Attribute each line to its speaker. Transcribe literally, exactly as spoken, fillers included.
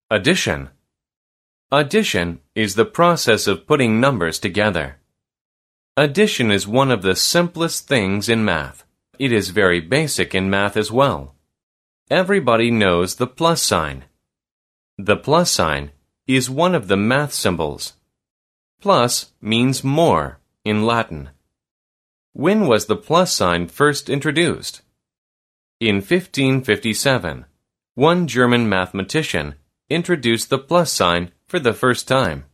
Speaker 1: Addition. Addition is the process of putting numbers together. Addition is one of the simplest things in math. It is very basic in math as well. Everybody knows the plus sign. The plus sign is one of the math symbols. Plus means more in Latin. When was the plus sign first introduced? In fifteen fifty-seven, one German mathematician introduced the plus sign for the first time.